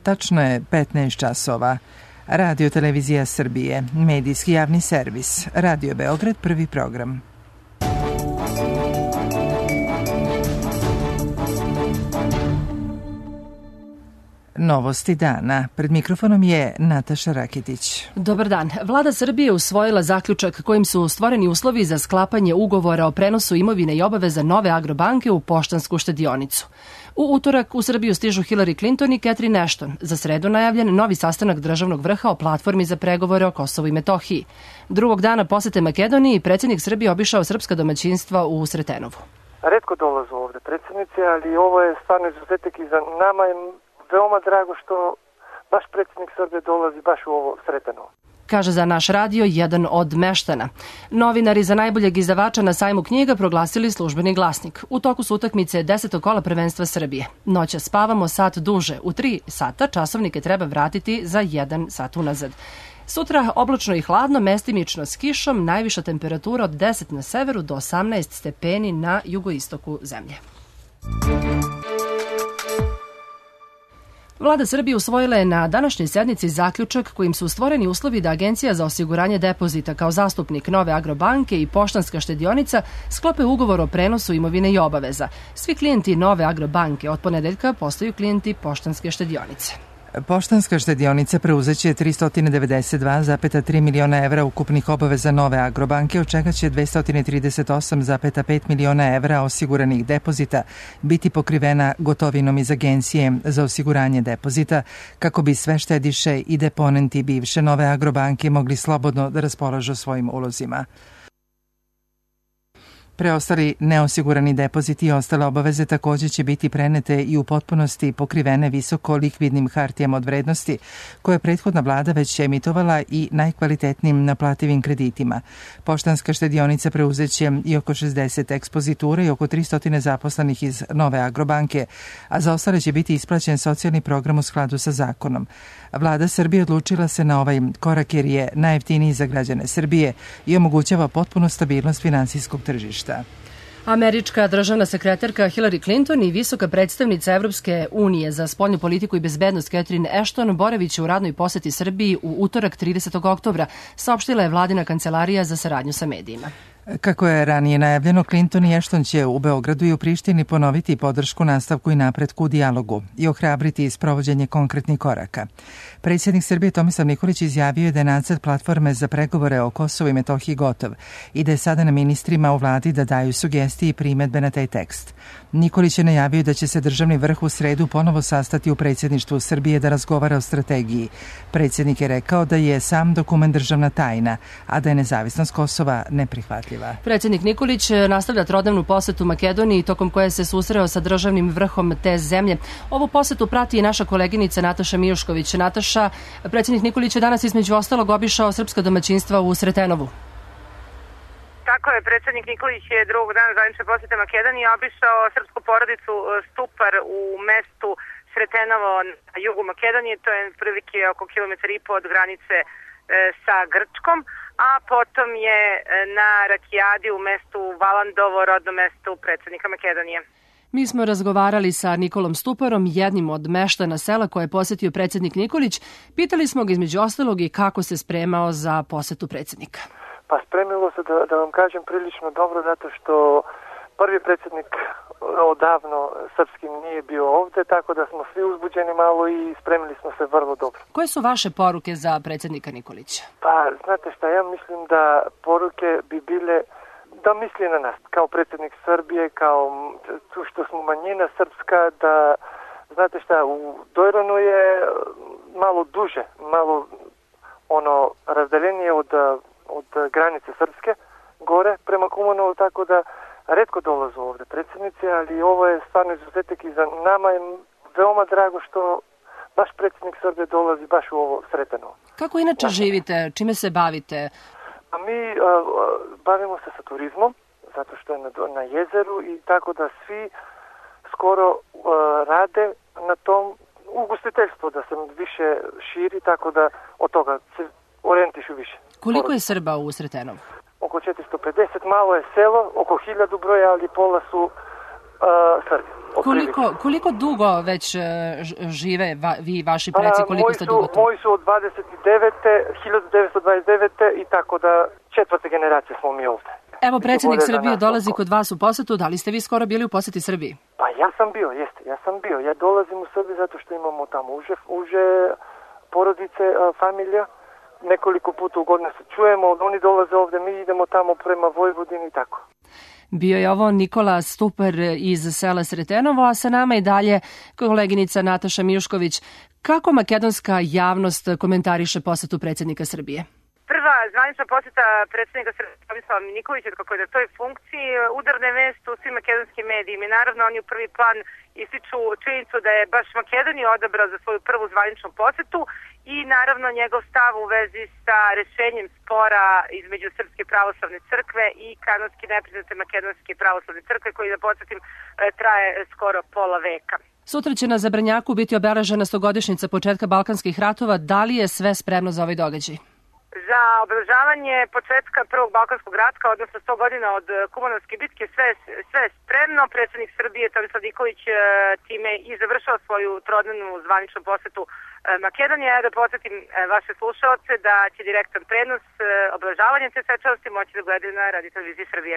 Tačno je 15 časova. Radio Televizija Srbije, medijski javni servis, Radio Beograd, prvi program. Novosti dana. Pred mikrofonom je Nataša Rakitić. Dobar dan. Vlada Srbije usvojila zaključak kojim su stvoreni uslovi za sklapanje ugovora o prenosu imovine i obaveza Nove Agrobanke u Poštansku štedionicu. U utorak u Srbiju stižu Hillary Clinton i Catherine Ashton. Za sredu najavljen novi sastanak državnog vrha o platformi za pregovore o Kosovu i Metohiji. Drugog dana posete Makedoniji predsjednik Srbije obišao srpska domaćinstva u Sretenovu. Retko dolazu ovde predsjednici, ali ovo je stvarno izuzetak i za nama je veoma drago što baš predsjednik Srbije dolazi baš u ovo Sretenovo. Kaže za naš radio jedan od meštana. Novinari za najboljeg izdavača na sajmu knjiga proglasili Službeni glasnik. U toku su utakmice 10. kola prvenstva Srbije. Noća spavamo sat duže. U 3 sata časovnike treba vratiti za 1 sat unazad. Sutra oblačno i hladno, mestimično s kišom, najviša temperatura od 10 na severu do 18 stepeni na jugoistoku zemlje. Vlada Srbije usvojila je na današnjoj sednici zaključak kojim su stvoreni uslovi da Agencija za osiguranje depozita kao zastupnik Nove Agrobanke i Poštanska štedionica sklope ugovor o prenosu imovine i obaveza. Svi klijenti Nove Agrobanke od ponedeljka postaju klijenti Poštanske štedionice. Poštanska štedionica preuzeće 392,3 miliona evra ukupnih obaveza Nove Agrobanke, od čega će 238,5 miliona evra osiguranih depozita biti pokrivena gotovinom iz Agencije za osiguranje depozita, kako bi sve štediše i deponenti bivše Nove Agrobanke mogli slobodno da raspolažu svojim ulozima. Preostali neosigurani depoziti i ostale obaveze također će biti prenete i u potpunosti pokrivene visoko likvidnim hartijama od vrednosti, koje je prethodna vlada već emitovala i najkvalitetnijim naplativim kreditima. Poštanska štedionica preuzeće i oko 60 ekspozitura i oko 300 zaposlenih iz Nove Agrobanke, a za ostale će biti isplaćen socijalni program u skladu sa zakonom. Vlada Srbije odlučila se na ovaj korak jer je najjeftiniji za građane Srbije i omogućava potpunu stabilnost finansijskog tržišta. Američka državna sekretarka Hillary Clinton i visoka predstavnica Evropske unije za spoljnu politiku i bezbednost Catherine Ashton boraviće u radnoj poseti Srbiji u utorak 30. oktobra, saopštila je vladina kancelarija za saradnju sa medijima. Kako je ranije najavljeno, Clinton i Ashton će u Beogradu i u Prištini ponoviti podršku nastavku i napretku u dijalogu i ohrabriti sprovođenje konkretnih koraka. Predsjednik Srbije Tomislav Nikolić izjavio je da je nacrt platforme za pregovore o Kosovu i Metohiji gotov i da je sada na ministrima u vladi da daju sugestije i primedbe na taj tekst. Nikolić je najavio da će se državni vrh u sredu ponovo sastati u predsjedništvu Srbije da razgovara o strategiji. Predsjednik je rekao da je sam dokument državna tajna, a da je nezavisnost Kosova neprihvatljiva. Predsjednik Nikolić nastavlja trodnevnu posetu Makedoniji, tokom koje se susreo sa državnim vrhom te zemlje. Ovu posetu prati i naša koleginica Nataša Mijušković. Nataša, predsjednik Nikolić je danas između ostalog obišao srpska domaćinstva u Sretenovu. Tako je, predsjednik Nikolić je drugog dana zvanične posete Makedonije obišao srpsku porodicu Stupar u mestu Sretenovo na jugu Makedonije. To je prilike oko 1,5 km od granice sa Grčkom, a potom je na Rakijadi u mestu Valandovo, rodnom mestu predsjednika Makedonije. Mi smo razgovarali sa Nikolom Stuparom, jednim od meštana sela koje je posjetio predsjednik Nikolić. Pitali smo ga između ostalog i kako se spremao za posetu predsjednika. Pa spremilo se, da vam kažem, prilično dobro, zato što prvi predsjednik odavno srpski nije bio ovdje, tako da smo svi uzbuđeni malo i spremili smo se vrlo dobro. Koje su vaše poruke za predsjednika Nikolića? Pa, znate šta, ja mislim da poruke bi bile da misli na nas, kao predsjednik Srbije, kao što smo manjina srpska, da, znate šta, u Dojranu je malo duže, malo razdeljenije od granice srpske, gore prema Kumanovu, tako da retko dolazu ovdje predsjednici, ali ovo je stvarno izuzetak i za nama je veoma drago što baš predsjednik Srbije dolazi baš u ovo Sretenovo. Kako inače živite? Čime se bavite? A mi bavimo se sa turizmom, zato što je na jezeru i tako da svi skoro rade na tom ugostiteljstvu, da se više širi, tako da od toga se orijentišu više. Koliko je Srba u Sretenovu? Oko 450, malo je selo, oko 1000 broja, ali pola su Srbi. Koliko dugo već žive vi i vaši preci, koliko ste dugo tu? Moji su od 1929. i tako da 4. generacija smo mi ovde. Evo, predsjednik Srbije dolazi kod vas u posetu. Da li ste vi skoro bili u poseti Srbiji? Pa ja sam bio. Ja dolazim u Srbiju zato što imamo tamo uže porodice, familija. Nekoliko puta u godinu se čujemo, oni dolaze ovde, mi idemo tamo prema Vojvodini i tako. Bio je ovo Nikola Stupar iz sela Sretenovo, a sa nama i dalje koleginica Nataša Mijušković. Kako makedonska javnost komentariše posetu predsjednika Srbije? Prva zvanična poseta predsjednika Srbije Tomislava Nikolića, kako je na toj funkciji, udarne vesti u svim makedonskim medijima. I naravno oni u prvi plan ističu činjenicu da je baš Makedoniju odabrao za svoju prvu zvaničnu posetu i naravno njegov stav u vezi sa rešenjem spora između Srpske pravoslavne crkve i kanonski nepriznate Makedonske pravoslavne crkve, koji, da podsjetim, traje skoro pola veka. Sutra će na Zabranjaku biti obeležena 100-godišnjica početka Balkanskih ratova. Da li je sve spremno za ovaj događaj? Za obeležavanje početka prvog Balkanskog rata, odnosno 100 godina od Kumanovske bitke, sve je spremno. Predsjednik Srbije Tomislav Nikolić time i završao svoju trodnevnu zvaničnu posetu Makedonije. Da podsjetim vaše slušaoce da će direktan prenos obeležavanja te svečanosti moći da gledaju na Radio-televiziji Srbije.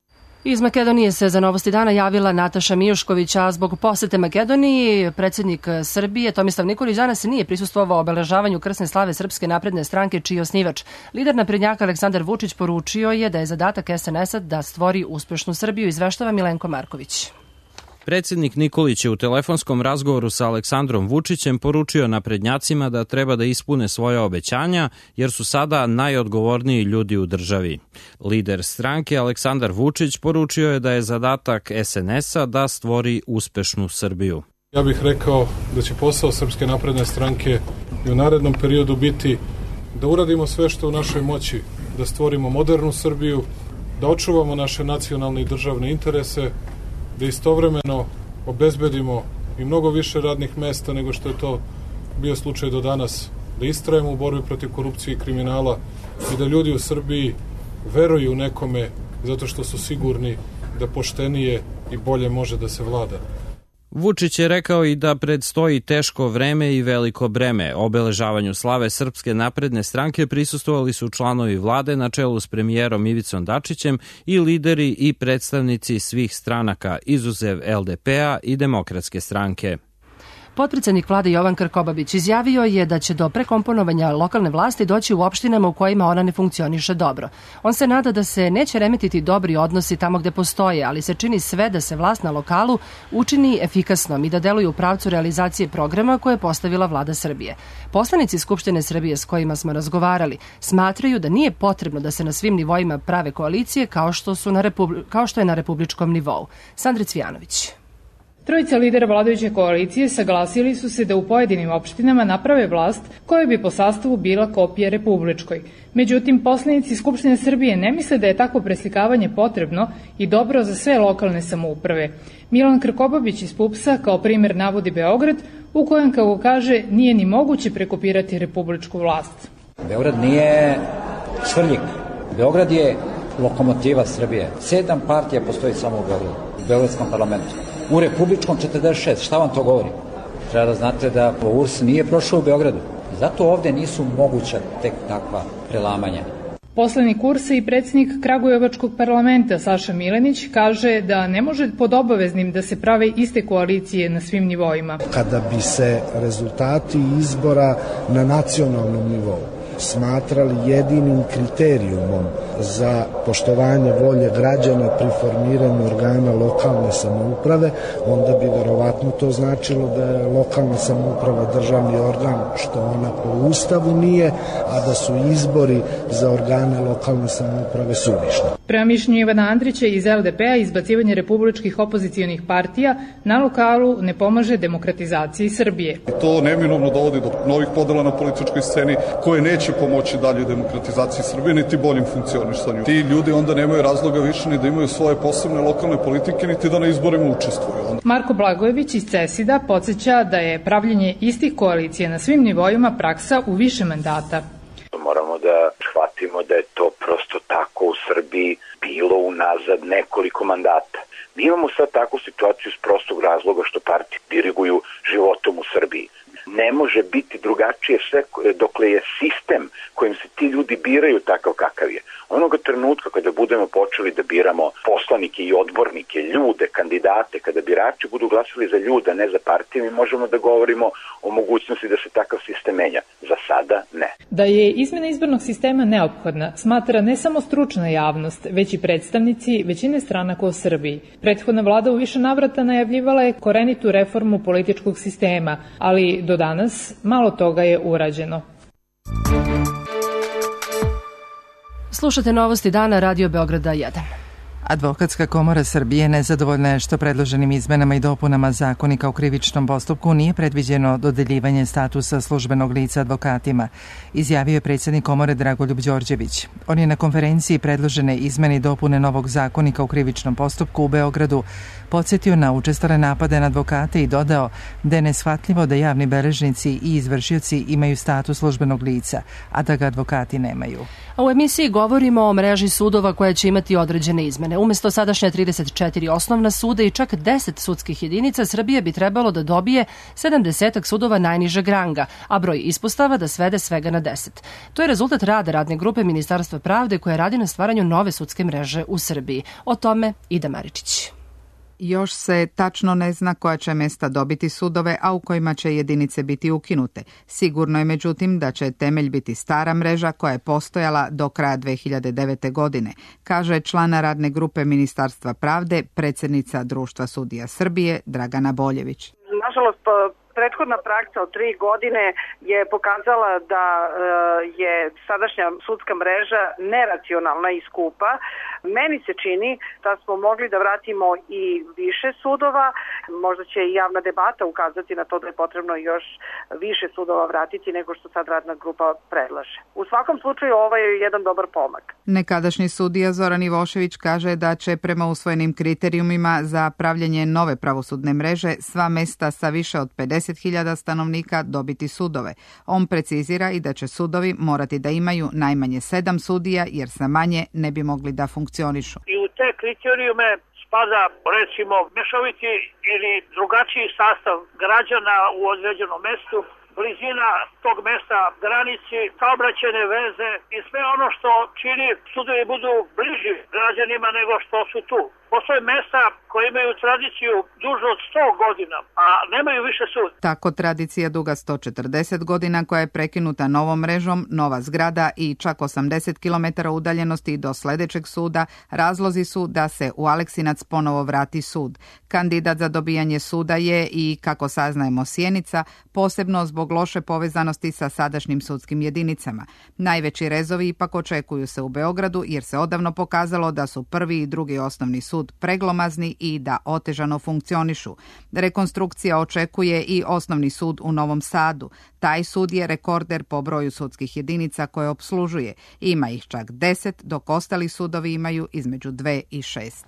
Iz Makedonije se za Novosti dana javila Nataša Mijušković, a zbog posete Makedoniji predsjednik Srbije Tomislav Nikolić danas nije prisustvovao obeležavanju krsne slave Srpske napredne stranke, čiji je osnivač. Lider naprednjaka Aleksandar Vučić poručio je da je zadatak SNS-a da stvori uspešnu Srbiju, izveštava Milenko Marković. Predsjednik Nikolić je u telefonskom razgovoru sa Aleksandrom Vučićem poručio naprednjacima da treba da ispune svoja obećanja, jer su sada najodgovorniji ljudi u državi. Lider stranke Aleksandar Vučić poručio je da je zadatak SNS-a da stvori uspešnu Srbiju. Ja bih rekao da će posao Srpske napredne stranke i u narednom periodu biti da uradimo sve što u našoj moći, da stvorimo modernu Srbiju, da očuvamo naše nacionalne i državne interese, da istovremeno obezbedimo i mnogo više radnih mesta nego što je to bio slučaj do danas, da istrajemo u borbi protiv korupcije i kriminala i da ljudi u Srbiji veruju nekome zato što su sigurni da poštenije i bolje može da se vlada. Vučić je rekao i da predstoji teško vreme i veliko breme. Obeležavanju slave Srpske napredne stranke prisustvovali su članovi vlade na čelu s premijerom Ivicom Dačićem i lideri i predstavnici svih stranaka, izuzev LDP-a i Demokratske stranke. Potpredsednik vlade Jovan Krkobabić izjavio je da će do prekomponovanja lokalne vlasti doći u opštinama u kojima ona ne funkcioniše dobro. On se nada da se neće remetiti dobri odnosi tamo gde postoje, ali se čini sve da se vlast na lokalu učini efikasnom i da deluju u pravcu realizacije programa koje je postavila vlada Srbije. Poslanici Skupštine Srbije s kojima smo razgovarali smatraju da nije potrebno da se na svim nivoima prave koalicije kao što je na republičkom nivou. Sandra Cvijanović. Trojica lidera vladajuće koalicije saglasili su se da u pojedinim opštinama naprave vlast koja bi po sastavu bila kopija republičkoj. Međutim, poslanici Skupštine Srbije ne misle da je takvo preslikavanje potrebno i dobro za sve lokalne samouprave. Milan Krkobabić iz PUPS-a kao primer navodi Beograd, u kojem, kako kaže, nije ni moguće prekopirati republičku vlast. Beograd nije Svrljig. Beograd je lokomotiva Srbije. 7 partija postoji samo u Beogradu, u Beogradskom parlamentu. U republičkom 46, šta vam to govori? Treba da znate da URS nije prošao u Beogradu. Zato ovde nisu moguća tek takva prelamanja. Poslanik URS-a i predsjednik Kragujevačkog parlamenta Saša Milenić kaže da ne može pod obaveznim da se prave iste koalicije na svim nivoima. Kada bi se rezultati izbora na nacionalnom nivou smatrali jedinim kriterijumom za poštovanje volje građana pri formiranju organa lokalne samouprave, onda bi verovatno to značilo da je lokalna samouprava državni organ, što ona po Ustavu nije, a da su izbori za organe lokalne samouprave suvišni. Prema mišljenju Ivana Andrića iz LDP-a, izbacivanje republičkih opozicijonih partija na lokalu ne pomaže demokratizaciji Srbije. To neminovno dovodi do novih podela na političkoj sceni koje neće pomoći dalje demokratizaciji Srbije niti boljim funkcionisanju. Ti ljudi onda nemaju razloga više ni da imaju svoje posebne lokalne politike niti da na izborima učestvuju. Marko Blagojević iz CESID-a podsjeća da je pravljenje istih koalicija na svim nivoima praksa u više mandata. Moramo da shvatimo da je to prosto tako u Srbiji bilo unazad nekoliko mandata. Mi imamo sad takvu situaciju iz prostog razloga što partije diriguju životom u Srbiji. Ne može biti drugačije sve dokle je sistem kojim se ti ljudi biraju takav kakav je. Onoga trenutka kada budemo počeli da biramo poslanike i odbornike, ljude, kandidate, kada birači budu glasali za ljude, ne za partije, mi možemo da govorimo o mogućnosti da se takav sistem menja. Za sada ne. Da je izmena izbornog sistema neophodna, smatra ne samo stručna javnost, već i predstavnici većine stranaka u Srbiji. Prethodna vlada u više navrata najavljivala je korenitu reformu političkog sistema, ali do danas malo toga je urađeno. Slušate novosti dana Radio Beograda 1. Advokatska komora Srbije nezadovoljna je što predloženim izmenama i dopunama Zakonika o krivičnom postupku nije predviđeno dodeljivanje statusa službenog lica advokatima, izjavio je predsjednik komore Dragoljub Đorđević. On je na konferenciji predložene izmene i dopune novog Zakonika o krivičnom postupku u Beogradu podsjetio na učestale napade na advokate i dodao da je neshvatljivo da javni beležnici i izvršioci imaju status službenog lica, a da ga advokati nemaju. A u emisiji govorimo o mreži sudova koja će imati određene izmene. Umesto sadašnje 34 osnovna suda i čak 10 sudskih jedinica, Srbija bi trebalo da dobije 70 sudova najnižeg ranga, a broj ispostava da svede svega na 10. To je rezultat rada radne grupe Ministarstva pravde koja radi na stvaranju nove sudske mreže u Srbiji. O tome Ida Maričić. Još se tačno ne zna koja će mesta dobiti sudove, a u kojima će jedinice biti ukinute. Sigurno je međutim da će temelj biti stara mreža koja je postojala do kraja 2009. godine, kaže člana radne grupe Ministarstva pravde, predsjednica Društva sudija Srbije, Dragana Boljević. Nažalost, prethodna praksa od 3 godine je pokazala da je sadašnja sudska mreža neracionalna i skupa. Meni se čini da smo mogli da vratimo i više sudova, možda će i javna debata ukazati na to da je potrebno još više sudova vratiti nego što sad radna grupa predlaže. U svakom slučaju ovo je jedan dobar pomak. Nekadašnji sudija Zoran Ivošević kaže da će prema usvojenim kriterijumima za pravljenje nove pravosudne mreže sva mesta sa više od 50.000 stanovnika dobiti sudove. On precizira i da će sudovi morati da imaju najmanje 7 sudija jer sa manje ne bi mogli da funkcionišu. I u te kriterijume spada recimo mešoviti ili drugačiji sastav građana u određenom mestu, blizina tog mesta granici, saobraćajne veze i sve ono što čini sudovi budu bliži građanima nego što su tu. Postoje mesta koje imaju tradiciju dužu od 100 godina, a nemaju više sud. Tako tradicija duga 140 godina koja je prekinuta novom mrežom, nova zgrada i čak 80 km udaljenosti do sledećeg suda, razlozi su da se u Aleksinac ponovo vrati sud. Kandidat za dobijanje suda je i, kako saznajemo, Sjenica, posebno zbog loše povezanosti sa sadašnjim sudskim jedinicama. Najveći rezovi ipak očekuju se u Beogradu jer se odavno pokazalo da su prvi i drugi osnovni sud preglomazni i da otežano funkcionišu. Rekonstrukcija očekuje i osnovni sud u Novom Sadu. Taj sud je rekorder po broju sudskih jedinica koje opslužuje. Ima ih čak 10, dok ostali sudovi imaju između 2 i 6.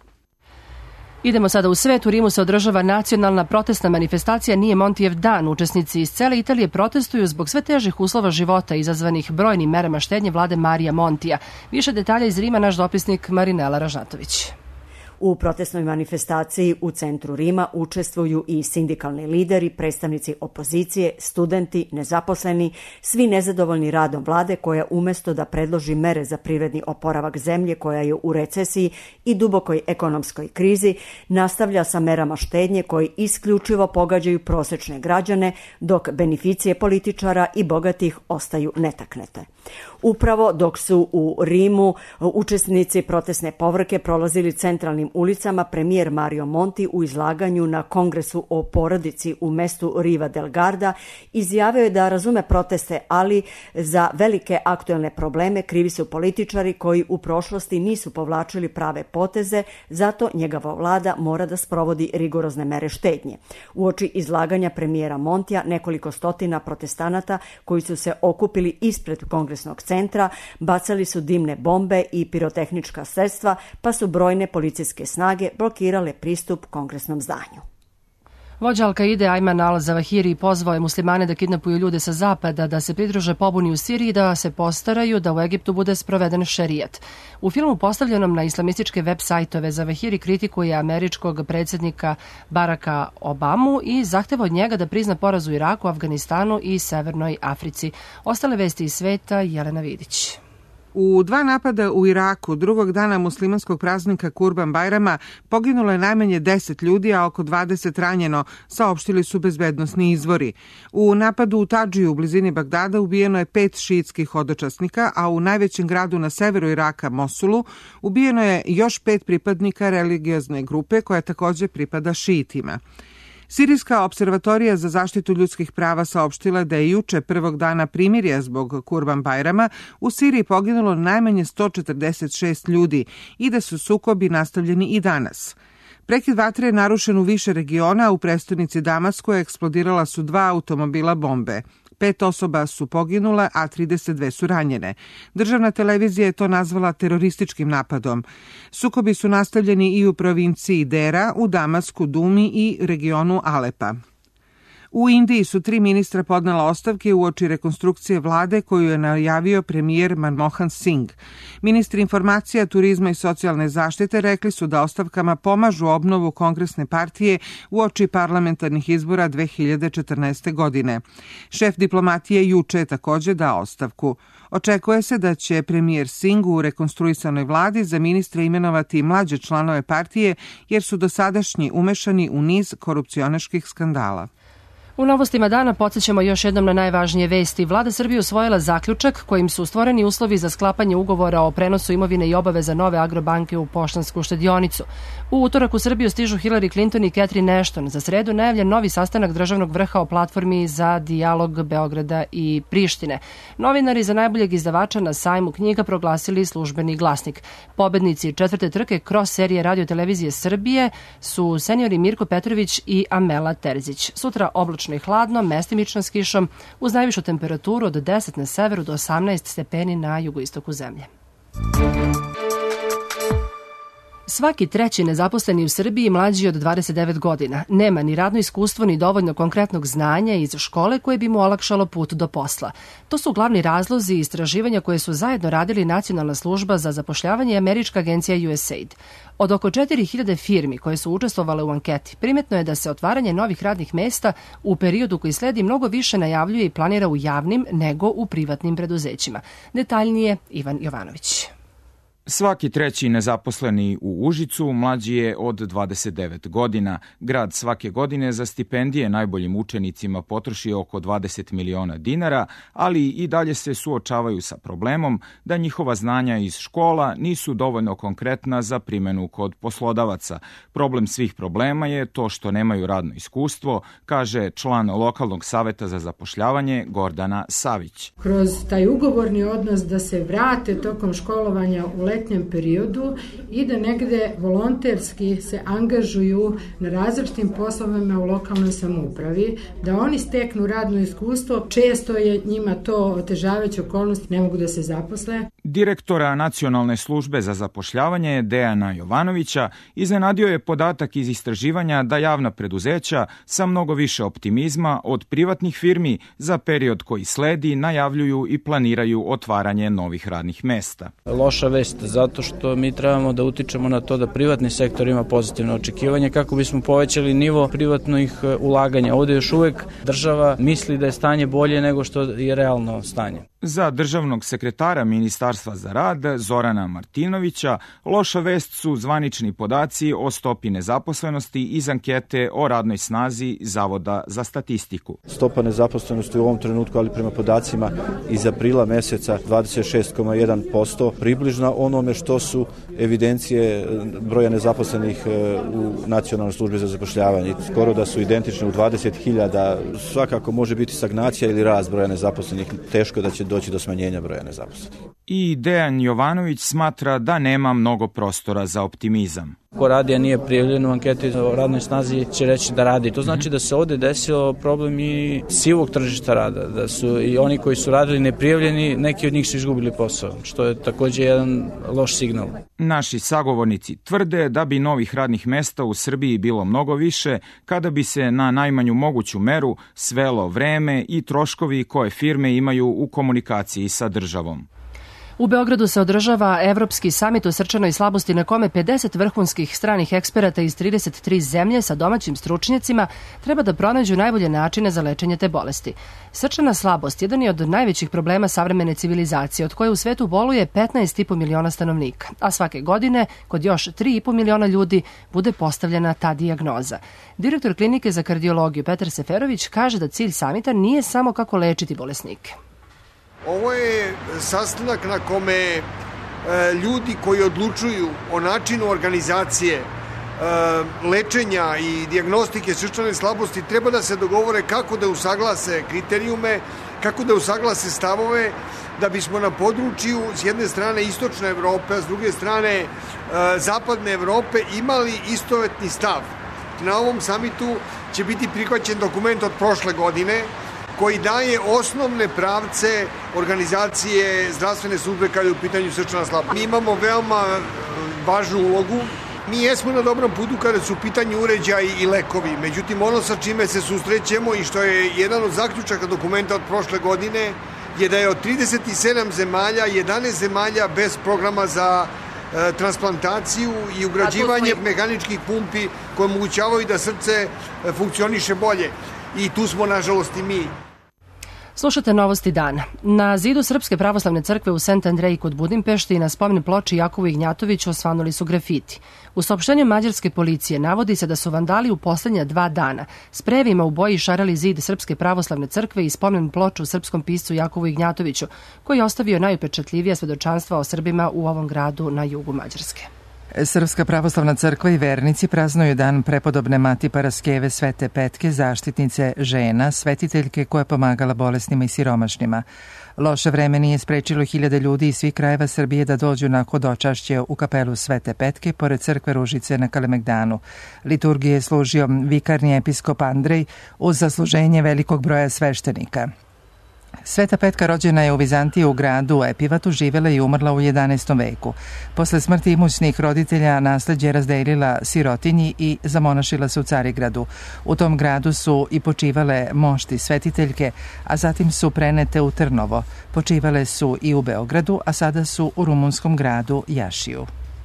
Idemo sada u svet. U Rimu se održava nacionalna protestna manifestacija Nije Montijev dan. Učesnici iz cele Italije protestuju zbog sve težih uslova života izazvanih brojnim merama štednje vlade Marija Montija. Više detalja iz Rima naš dopisnik Marinela Ražnatović. U protestnoj manifestaciji u centru Rima učestvuju i sindikalni lideri, predstavnici opozicije, studenti, nezaposleni, svi nezadovoljni radom vlade koja umesto da predloži mere za privredni oporavak zemlje koja je u recesiji i dubokoj ekonomskoj krizi, nastavlja sa merama štednje koji isključivo pogađaju prosečne građane, dok beneficije političara i bogatih ostaju netaknete. Upravo dok su u Rimu učesnici protestne povorke prolazili centralnim ulicama, premijer Mario Monti u izlaganju na kongresu o porodici u mestu Riva del Garda izjavio je da razume proteste, ali za velike aktuelne probleme krivi su političari koji u prošlosti nisu povlačili prave poteze, zato njegova vlada mora da sprovodi rigorozne mere štednje. Uoči izlaganja premijera Montija nekoliko stotina protestanata koji su se okupili ispred kongresnog centra bacali su dimne bombe i pirotehnička sredstva, pa su brojne policijske snage blokirale pristup kongresnom zdanju. Vođa Al-Kaide Ayman al-Zawahiri pozvao je muslimane da kidnapuju ljude sa zapada, da se pridruže pobuni u Siriji i da se postaraju da u Egiptu bude sproveden šerijat. U filmu postavljenom na islamističke web sajtove Zawahiri kritikuje američkog predsjednika Baracka Obamu i zahteva od njega da prizna poraz u Iraku, Afganistanu i Severnoj Africi. Ostale vesti iz sveta, Jelena Vidić. U 2 napada u Iraku drugog dana muslimanskog praznika Kurban Bajrama poginulo je najmanje 10 ljudi, a oko 20 ranjeno, saopštili su bezbednosni izvori. U napadu u Tadžiju u blizini Bagdada ubijeno je 5 šiitskih hodočasnika, a u najvećem gradu na severu Iraka, Mosulu, ubijeno je još 5 pripadnika religiozne grupe koja također pripada šiitima. Sirijska observatorija za zaštitu ljudskih prava saopštila da je juče prvog dana primirja zbog Kurban Bajrama u Siriji poginulo najmanje 146 ljudi i da su sukobi nastavljeni i danas. Prekid vatre je narušen u više regiona, u prestonici Damasku eksplodirala su 2 automobila bombe. 5 osoba su poginule, a 32 su ranjene. Državna televizija je to nazvala terorističkim napadom. Sukobi su nastavljeni i u provinciji Dera, u Damasku, Dumi i regionu Alepa. U Indiji su 3 ministra podnela ostavke uoči rekonstrukcije vlade koju je najavio premijer Manmohan Singh. Ministri informacija, turizma i socijalne zaštite rekli su da ostavkama pomažu obnovu kongresne partije uoči parlamentarnih izbora 2014. godine. Šef diplomatije juče je također dao ostavku. Očekuje se da će premijer Singh u rekonstruisanoj vladi za ministre imenovati mlađe članove partije jer su dosadašnji umešani u niz korupcionaških skandala. U novostima dana podsjećamo još jednom na najvažnije vesti. Vlada Srbije usvojila zaključak kojim su stvoreni uslovi za sklapanje ugovora o prenosu imovine i obaveza nove Agrobanke u Poštansku štedionicu. U utorak u Srbiju stižu Hillary Clinton i Catherine Ashton. Za sredu najavljen novi sastanak državnog vrha o platformi za dijalog Beograda i Prištine. Novinari za najboljeg izdavača na sajmu knjiga proglasili Službeni glasnik. Pobednici 4. trke kroz serije Radio Televizije Srbije su seniori Mirko Petrović i Amela Terzić. Sutra oblačno i hladno, mestimično s kišom, uz najvišu temperaturu od 10 na severu do 18 stepeni na jugoistoku zemlje. Svaki 3. nezaposleni u Srbiji mlađi od 29 godina. Nema ni radno iskustvo ni dovoljno konkretnog znanja iz škole koje bi mu olakšalo put do posla. To su glavni razlozi istraživanja koje su zajedno radili Nacionalna služba za zapošljavanje i američka agencija USAID. Od oko 4000 firmi koje su učestvovale u anketi, primetno je da se otvaranje novih radnih mesta u periodu koji sledi mnogo više najavljuje i planira u javnim nego u privatnim preduzećima. Detaljnije Ivan Jovanović. Svaki 3. nezaposleni u Užicu mlađi je od 29 godina. Grad svake godine za stipendije najboljim učenicima potroši oko 20 miliona dinara, ali i dalje se suočavaju sa problemom da njihova znanja iz škola nisu dovoljno konkretna za primenu kod poslodavaca. Problem svih problema je to što nemaju radno iskustvo, kaže član lokalnog saveta za zapošljavanje Gordana Savić. Kroz taj ugovorni odnos da se vrate tokom školovanja u letnjem periodu i da negde volonterski se angažuju na različitim poslovima u lokalnoj samoupravi, da oni steknu radno iskustvo, često je njima to otežavajuća okolnost, ne mogu da se zaposle. Direktora Nacionalne službe za zapošljavanje Dejana Jovanovića iznenadio je podatak iz istraživanja da javna preduzeća sa mnogo više optimizma od privatnih firmi za period koji sledi najavljuju i planiraju otvaranje novih radnih mesta. Loša vest zato što mi trebamo da utičemo na to da privatni sektor ima pozitivne očekivanje kako bismo povećali nivo privatnih ulaganja. Ovdje još uvek država misli da je stanje bolje nego što je realno stanje. Za državnog sekretara Ministarstva za rad Zorana Martinovića loša vest su zvanični podaci o stopi nezaposlenosti iz ankete o radnoj snazi Zavoda za statistiku. Stopa nezaposlenosti u ovom trenutku, ali prema podacima iz aprila meseca 26,1%, približna onome što su evidencije broja nezaposlenih u Nacionalnoj službi za zapošljavanje. Skoro da su identične u 20.000. Svakako može biti stagnacija ili rast broja nezaposlenih. Teško da će doći do smanjenja broja nezaposlenih. I Dejan Jovanović smatra da nema mnogo prostora za optimizam. Ko radi, a nije prijavljen u anketi o radnoj snazi, će reći da radi. To znači da se ovdje desilo problem i sivog tržišta rada, da su i oni koji su radili neprijavljeni, neki od njih su izgubili posao, što je također jedan loš signal. Naši sagovornici tvrde da bi novih radnih mesta u Srbiji bilo mnogo više kada bi se na najmanju moguću meru svelo vreme i troškovi koje firme imaju u komunikaciji sa državom. U Beogradu se održava Evropski samit o srčanoj slabosti na kome 50 vrhunskih stranih eksperata iz 33 zemlje sa domaćim stručnjacima treba da pronađu najbolje načine za lečenje te bolesti. Srčana slabost jedan je od najvećih problema savremene civilizacije, od koje u svetu boluje 15,5 miliona stanovnika, a svake godine kod još 3,5 miliona ljudi bude postavljena ta dijagnoza. Direktor klinike za kardiologiju Petar Seferović kaže da cilj samita nije samo kako lečiti bolesnike. Ovo je sastanak na kome ljudi koji odlučuju o načinu organizacije lečenja i dijagnostike srčane slabosti treba da se dogovore kako da usaglase kriterijume, kako da usaglase stavove, da bismo na području s jedne strane istočne Evrope, a s druge strane zapadne Evrope imali istovetni stav. Na ovom samitu će biti prihvaćen dokument od prošle godine koji daje osnovne pravce organizacije zdravstvene službe kada je u pitanju srčana slabost. Mi imamo veoma važnu ulogu. Mi jesmo na dobrom putu kada su u pitanju uređaji i lekovi. Međutim, ono sa čime se susrećemo i što je jedan od zaključaka dokumenta od prošle godine je da je od 37 zemalja, 11 zemalja bez programa za transplantaciju i ugrađivanje mehaničkih pumpi koje omogućavaju da srce funkcioniše bolje. I tu smo, nažalost, i mi. Slušate Novosti dana. Na zidu Srpske pravoslavne crkve u Sent Andreji kod Budimpešti i na spomen ploči Jakovu Ignjatoviću osvanuli su grafiti. U saopštenju mađarske policije navodi se da su vandali u poslednja 2 dana sprejevima u boji šarali zid Srpske pravoslavne crkve i spomen ploču srpskom piscu Jakovu Ignjatoviću, koji je ostavio najupečatljivija svedočanstva o Srbima u ovom gradu na jugu Mađarske. Srpska pravoslavna crkva i vernici praznuju dan prepodobne Mati Paraskeve Svete Petke, zaštitnice žena, svetiteljke koja je pomagala bolesnima i siromašnima. Loše vreme nije sprečilo hiljade ljudi iz svih krajeva Srbije da dođu na hodočašće u kapelu Svete Petke, pored crkve Ružice na Kalemegdanu. Liturgije je služio vikarni episkop Andrej uz zasluženje velikog broja sveštenika. Sveta Petka rođena je u Vizantiji u gradu Epivatu, živjela i umrla u 11. veku. Posle smrti imućnih roditelja nasleđe razdelila sirotinji i zamonašila se u Carigradu. U tom gradu su i počivale mošti svetiteljke, a zatim su prenete u Trnovo. Počivale su i u Beogradu, a sada su u rumunskom gradu Jašiju.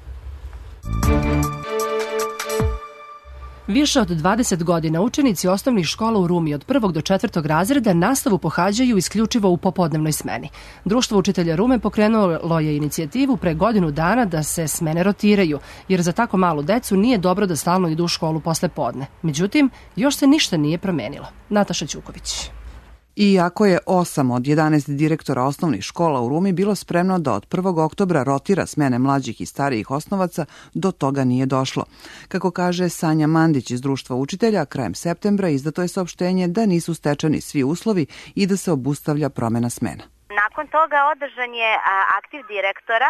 Više od 20 godina učenici osnovnih škola u Rumi od 1. do 4. razreda nastavu pohađaju isključivo u popodnevnoj smeni. Društvo učitelja Rume pokrenulo je inicijativu pre godinu dana da se smene rotiraju, jer za tako malu decu nije dobro da stalno idu u školu posle podne. Međutim, još se ništa nije promenilo. Nataša Ćuković. Iako je 8 od 11 direktora osnovnih škola u Rumi bilo spremno da od 1. oktobra rotira smene mlađih i starijih osnovaca, do toga nije došlo. Kako kaže Sanja Mandić iz Društva učitelja, krajem septembra izdato je saopštenje da nisu stečeni svi uslovi i da se obustavlja promena smena. Nakon toga održan je aktiv direktora,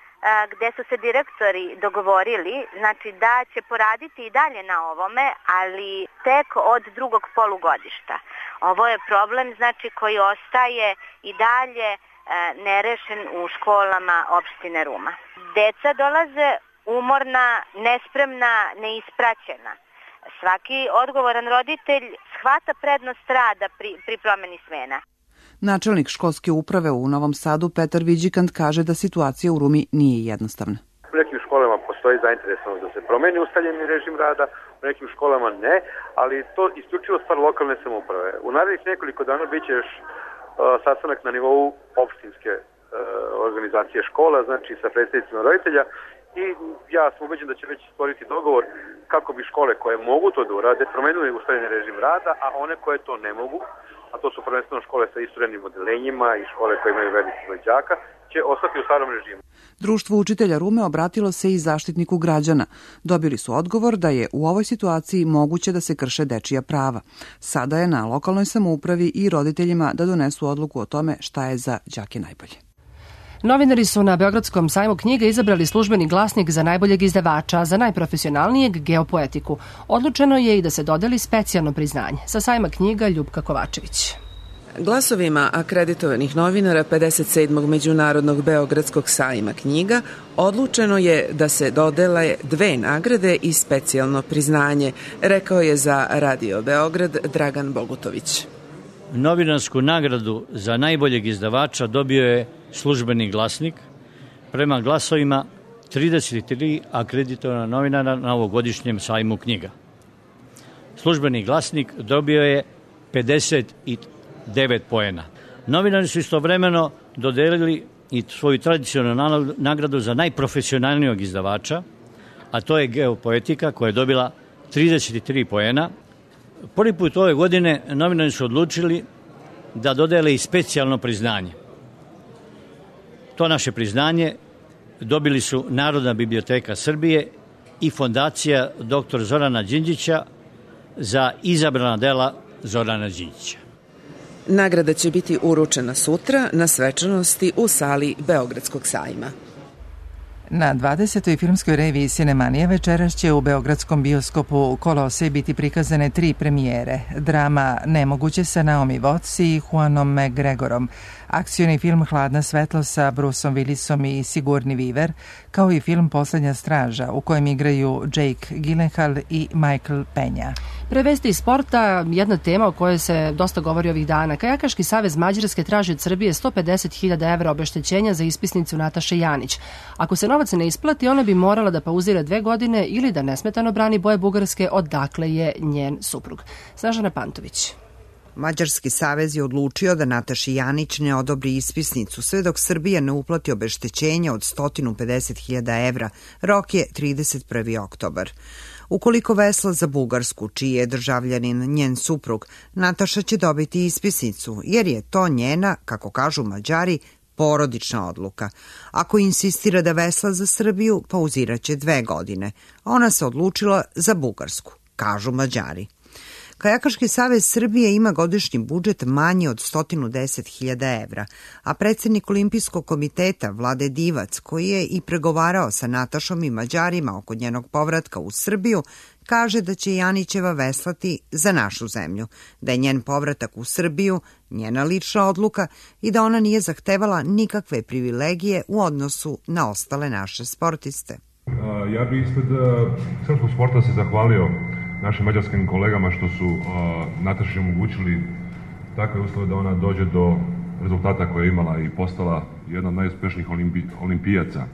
gde su se direktori dogovorili, znači da će poraditi i dalje na ovome, ali tek od drugog polugodišta. Ovo je problem, znači, koji ostaje i dalje nerešen u školama opštine Ruma. Deca dolaze umorna, nespremna, neispraćena. Svaki odgovoran roditelj shvata prednost rada pri promeni smena. Načelnik školske uprave u Novom Sadu Petar Viđikant kaže da situacija u Rumi nije jednostavna. U nekim školama postoji zainteresovanost da se promeni ustaljeni režim rada, u nekim školama ne, ali to isključivo stvar lokalne samouprave. U narednih nekoliko dana biće još sastanak na nivou opštinske organizacije škola, znači sa predstavnicima roditelja, i ja sam ubeđen da će već stvoriti dogovor kako bi škole koje mogu to da urade promenili ustaljeni režim rada, a one koje to ne mogu, a to su prvenstveno škole sa isturenim odeljenjima i škole koje imaju veliki broj đaka, će ostati u starom režimu. Društvo učitelja Rume obratilo se i zaštitniku građana. Dobili su odgovor da je u ovoj situaciji moguće da se krše dečija prava. Sada je na lokalnoj samoupravi i roditeljima da donesu odluku o tome šta je za đake najbolje. Novinari su na Beogradskom sajmu knjiga izabrali službeni glasnik za najboljeg izdavača, a za najprofesionalnijeg geopoetiku. Odlučeno je i da se dodeli specijalno priznanje. Sa sajma knjiga Ljupka Kovačević. Glasovima akreditovanih novinara 57. Međunarodnog Beogradskog sajma knjiga odlučeno je da se dodele 2 nagrade i specijalno priznanje, rekao je za Radio Beograd Dragan Bogutović. Novinarsku nagradu za najboljeg izdavača dobio je Službeni glasnik, prema glasovima 33 akreditovana novinara na ovogodišnjem sajmu knjiga. Službeni glasnik dobio je 59 poena. Novinari su istovremeno dodelili i svoju tradicionalnu nagradu za najprofesionalnijeg izdavača, a to je Geopoetika, koja je dobila 33 poena. Prvi put ove godine novinari su odlučili da dodele i specijalno priznanje. To naše priznanje dobili su Narodna biblioteka Srbije i Fondacija dr. Zorana Đinđića za izabrana dela Zorana Đinđića. Nagrada će biti uručena sutra na svečanosti u sali Beogradskog sajma. Na 20. filmskoj reviji Cinemanija večeras će u beogradskom bioskopu Kolosej biti prikazane 3 premijere. Drama Nemoguće sa Naomi Watts i Juanom McGregorom, akcioni film Hladna svetlost sa Bruceom Willisom i Sigourney Weaver, kao i film Poslednja straža u kojem igraju Jake Gyllenhaal i Michael Peña. Pre vesti iz sporta, jedna tema o kojoj se dosta govori ovih dana. Kajakaški savez Mađarske traži od Srbije 150.000 evra obeštećenja za ispisnicu Nataše Janić. Ako se novac ne isplati, ona bi morala da pauzira 2 godine ili da nesmetano brani boje Bugarske, odakle je njen suprug. Snežana Pantović. Mađarski savez je odlučio da Nataši Janić ne odobri ispisnicu sve dok Srbija ne uplati obeštećenje od 150.000 evra. Rok je 31. oktobar. Ukoliko vesla za Bugarsku, čiji je državljanin njen suprug, Nataša će dobiti ispisnicu, jer je to njena, kako kažu Mađari, porodična odluka. Ako insistira da vesla za Srbiju, pauziraće 2 godine. Ona se odlučila za Bugarsku, kažu Mađari. Kajakaški savez Srbije ima godišnji budžet manji od 110.000 evra, a predsednik Olimpijskog komiteta Vlade Divac, koji je i pregovarao sa Natašom i Mađarima oko njenog povratka u Srbiju, kaže da će Janićeva veslati za našu zemlju, da je njen povratak u Srbiju njena lična odluka i da ona nije zahtevala nikakve privilegije u odnosu na ostale naše sportiste. Ja bih ispred srpskog sporta se zahvalio našim mađarskim kolegama što su Nataši omogućili takve uslove da ona dođe do rezultata koje je imala i postala jedna od najuspešnijih olimpijaca.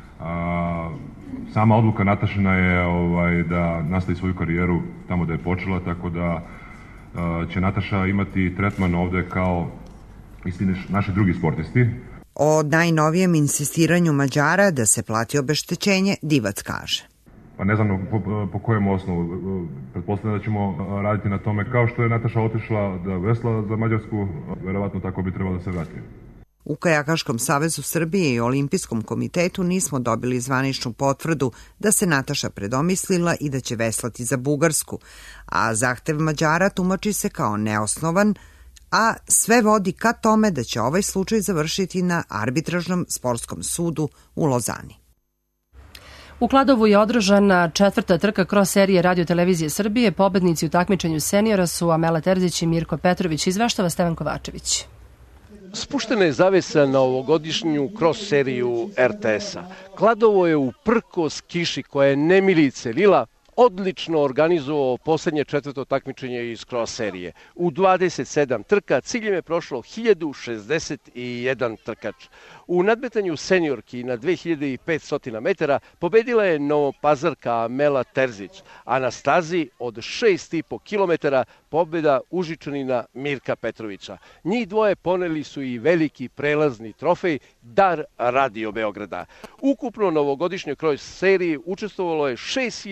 Sama odluka Natašina je da nastavi svoju karijeru tamo da je počela, tako da će Nataša imati tretman ovde kao isti naši drugi sportisti. O najnovijem insistiranju Mađara da se plati obeštećenje Divac kaže. Pa ne znam po kojem osnovu. Pretpostavljam da ćemo raditi na tome kao što je Nataša otišla da vesla za Mađarsku, verovatno tako bi trebalo da se vrati. U Kajakaškom savezu Srbije i Olimpijskom komitetu nismo dobili zvaničnu potvrdu da se Nataša predomislila i da će veslati za Bugarsku, a zahtev Mađara tumači se kao neosnovan, a sve vodi ka tome da će ovaj slučaj završiti na arbitražnom sportskom sudu u Lozani. U Kladovu je održana 4. trka kroz serije Radio Televizije Srbije. Pobednici u takmičenju seniora su Amela Terzić i Mirko Petrović. Izveštava Stevan Kovačević. Spuštena je zavesa na ovogodišnju cross seriju RTS-a. Kladovo je uprkos kiši koja je nemilice lila odlično organizovao poslednje 4. takmičenje iz cross serije. U 27 trka ciljem je prošlo 1061 trkač. U nadmetanju seniorki na 2500 metara pobedila je novopazarka Amela Terzić, a na stazi od 6,5 km pobeda Užičanina Mirka Petrovića. Njih dvoje poneli su i veliki prelazni trofej Dar Radio Beograda. Ukupno na ovogodišnjoj cross seriji učestvovalo je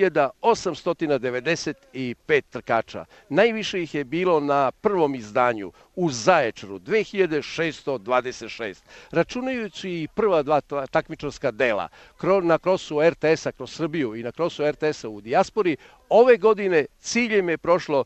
6895 trkača. Najviše ih je bilo na prvom izdanju u Zaječaru 2626. Računajući i prva 2 takmičarska dela na krosu RTS-a kroz Srbiju i na krosu RTS-a u dijaspori, Ove godine ciljem je prošlo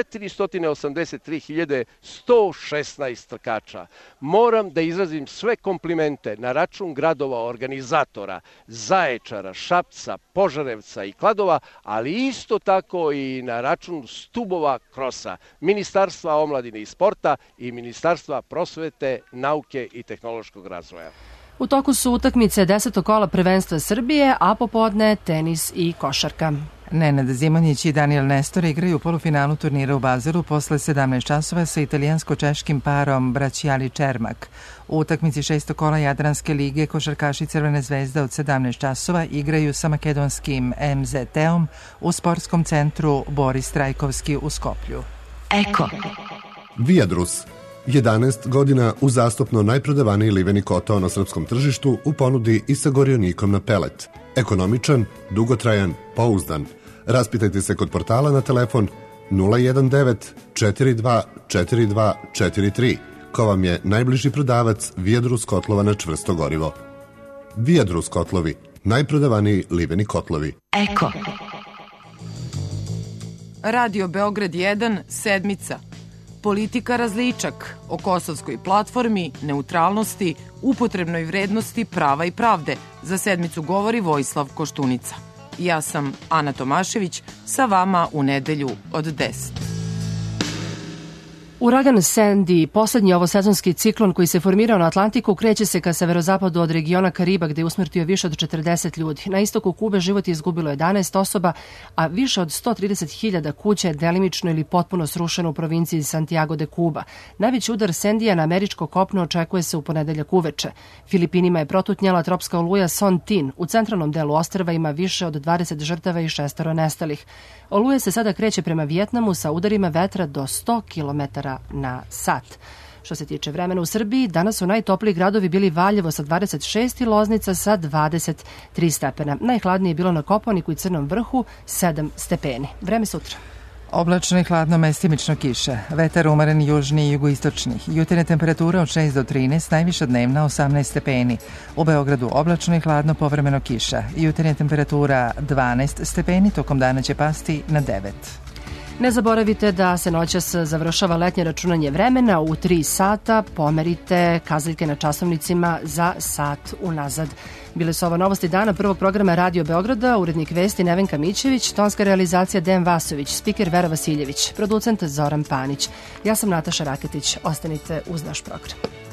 483.116 trkača. Moram da izrazim sve komplimente na račun gradova organizatora, Zaječara, Šapca, Požarevca i Kladova, ali isto tako i na račun stubova krosa, Ministarstva omladine i sporta i Ministarstva prosvete, nauke i tehnološkog razvoja. U toku su utakmice 10. kola prvenstva Srbije, a popodne tenis i košarka. Nenad Zimonjić i Daniel Nestor igraju u polufinalu turnira u Bazaru posle 17 časova sa italijansko-češkim parom Braćijali Čermak. U utakmici 6. kola Jadranske lige košarkaši Crvene zvezde od 17 časova igraju sa makedonskim MZT-om u sportskom centru Boris Trajkovski u Skoplju. Eko. Viadrus. 11 godina uzastopno najprodavaniji liveni kotao na srpskom tržištu u ponudi i sa gorionikom na pelet. Ekonomičan, dugotrajan, pouzdan. Raspitajte se kod portala na telefon 019 42 42 43, ko vam je najbliži prodavac Viadrus kotlova na čvrsto gorivo. Viadrus kotlovi, najprodavaniji liveni kotlovi. Eko. Radio Beograd 1, sedmica. Politika različak o kosovskoj platformi, neutralnosti, upotrebnoj vrednosti prava i pravde. Za sedmicu govori Vojislav Koštunica. Ja sam Ana Tomašević, sa vama u nedelju od 10. Uragan Sandy, poslednji ovosezonski ciklon koji se formirao na Atlantiku, kreće se ka severozapadu od regiona Kariba gde je usmrtio više od 40 ljudi. Na istoku Kube život je izgubilo 11 osoba, a više od 130.000 kuća je delimično ili potpuno srušeno u provinciji Santiago de Cuba. Najveći udar Sandija na američko kopno očekuje se u ponedeljak uveče. Filipinima je protutnjala tropska oluja Son-Tin. U centralnom delu ostrva ima više od 20 žrtava i 6 nestalih. Oluja se sada kreće prema Vijetnamu sa udarima vetra do 100 km na sat. Što se tiče vremena u Srbiji, danas su najtopliji gradovi bili Valjevo sa 26 i Loznica sa 23 stepena. Najhladnije je bilo na Kopaoniku i Crnom vrhu 7 stepeni. Vreme sutra. Oblačno i hladno, mestimično kiša. Vetar umeren južni i jugoistočni. Jutarnja temperatura od 6 do 13, najviša dnevna 18 stepeni. U Beogradu oblačno i hladno, povremeno kiša. Jutarnja temperatura 12 stepeni, tokom dana će pasti na 9. Ne zaboravite da se noćas završava letnje računanje vremena. U 3 sata pomerite kazaljke na časovnicima za sat unazad. Bile su ovo novosti dana prvog programa Radio Beograda, urednik vesti Nevenka Mićević, tonska realizacija Dejan Vasović, spiker Vera Vasiljević, producent Zoran Panić. Ja sam Nataša Raketić. Ostanite uz naš program.